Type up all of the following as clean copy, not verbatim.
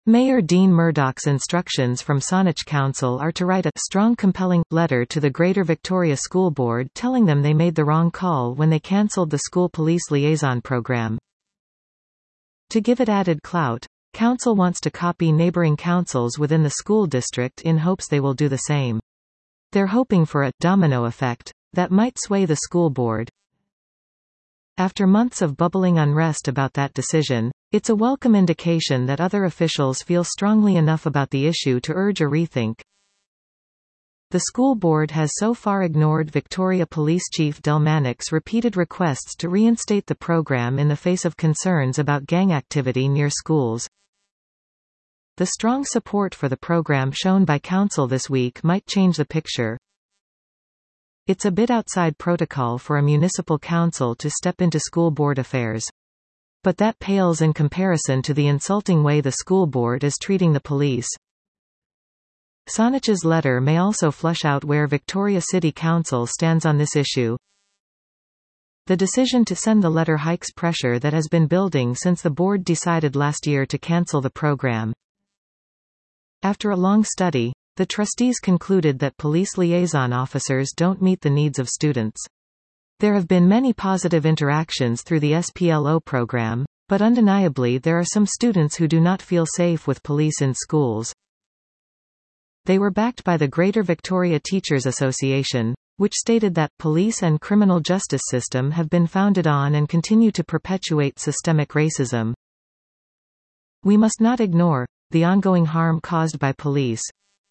Mayor Dean Murdoch's instructions from Saanich Council are to write a strong compelling letter to the Greater Victoria School Board telling them they made the wrong call when they cancelled the school police liaison program. To give it added clout, Council wants to copy neighbouring councils within the school district in hopes they will do the same. They're hoping for a domino effect that might sway the school board. After months of bubbling unrest about that decision, it's a welcome indication that other officials feel strongly enough about the issue to urge a rethink. The school board has so far ignored Victoria Police Chief Del Manock's repeated requests to reinstate the program in the face of concerns about gang activity near schools. The strong support for the program shown by Council this week might change the picture. It's a bit outside protocol for a municipal council to step into school board affairs. But that pales in comparison to the insulting way the school board is treating the police. Saanich's letter may also flush out where Victoria City Council stands on this issue. The decision to send the letter hikes pressure that has been building since the board decided last year to cancel the program. After a long study, the trustees concluded that police liaison officers don't meet the needs of students. There have been many positive interactions through the SPLO program, but undeniably there are some students who do not feel safe with police in schools. They were backed by the Greater Victoria Teachers Association, which stated that police and criminal justice system have been founded on and continue to perpetuate systemic racism. We must not ignore the ongoing harm caused by police.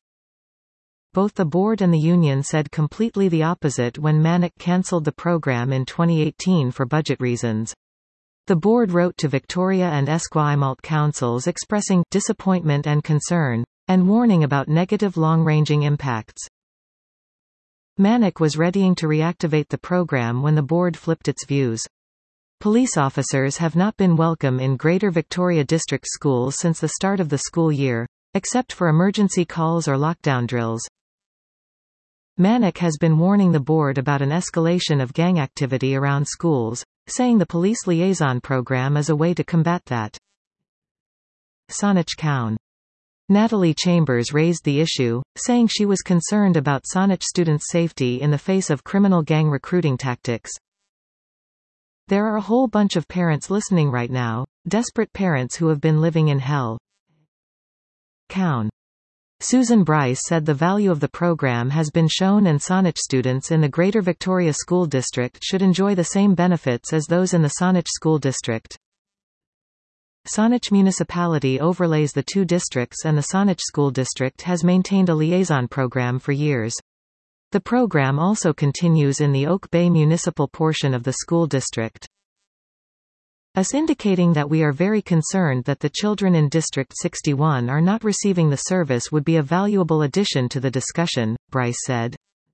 Both the board and the union said completely the opposite when Manock cancelled the program in 2018 for budget reasons. The board wrote to Victoria and Esquimalt councils expressing disappointment and concern, and warning about negative long-ranging impacts. Manock was readying to reactivate the program when the board flipped its views. Police officers have not been welcome in Greater Victoria District schools since the start of the school year, except for emergency calls or lockdown drills. Manock has been warning the board about an escalation of gang activity around schools, saying the police liaison program is a way to combat that. Saanich Coun. Natalie Chambers raised the issue, saying she was concerned about Saanich students' safety in the face of criminal gang recruiting tactics. There are a whole bunch of parents listening right now, desperate parents who have been living in hell. Coun. Susan Bryce said the value of the program has been shown and Saanich students in the Greater Victoria School District should enjoy the same benefits as those in the Saanich School District. Saanich Municipality overlays the two districts and the Saanich School District has maintained a liaison program for years. The program also continues in the Oak Bay municipal portion of the school district. Us indicating that we are very concerned that the children in District 61 are not receiving the service would be a valuable addition to the discussion, Bryce said.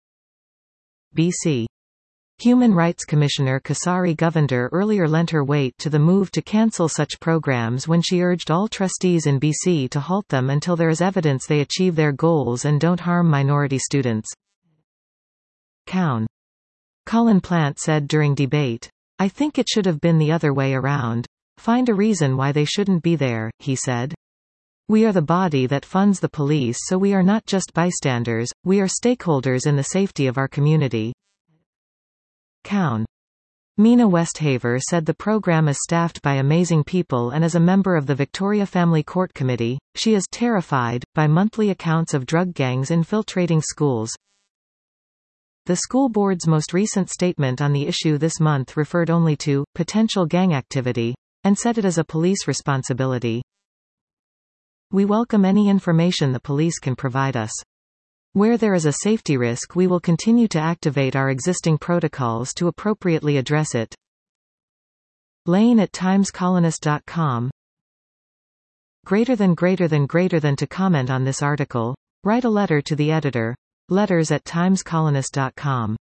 BC. Human Rights Commissioner Kasari Govender earlier lent her weight to the move to cancel such programs when she urged all trustees in BC to halt them until there is evidence they achieve their goals and don't harm minority students. Coun. Colin Plant said during debate, "I think it should have been the other way around. Find a reason why they shouldn't be there," he said. "We are the body that funds the police, so we are not just bystanders, we are stakeholders in the safety of our community." Coun. Mina Westhaver said the program is staffed by amazing people and as a member of the Victoria Family Court Committee, she is terrified by monthly accounts of drug gangs infiltrating schools. The school board's most recent statement on the issue this month referred only to potential gang activity, and said it is a police responsibility. "We welcome any information the police can provide us. Where there is a safety risk we will continue to activate our existing protocols to appropriately address it." Lane at timescolonist.com. Greater than to comment on this article, write a letter to the editor. Letters@timescolonist.com